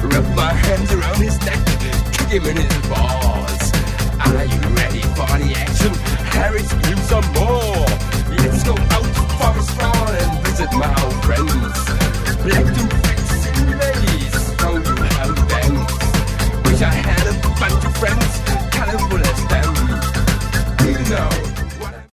Rub my hands around his neck, kick him in his balls. Are you ready for the action? Harry screams some more. Let's go out for a stroll and visit my old friends. Let them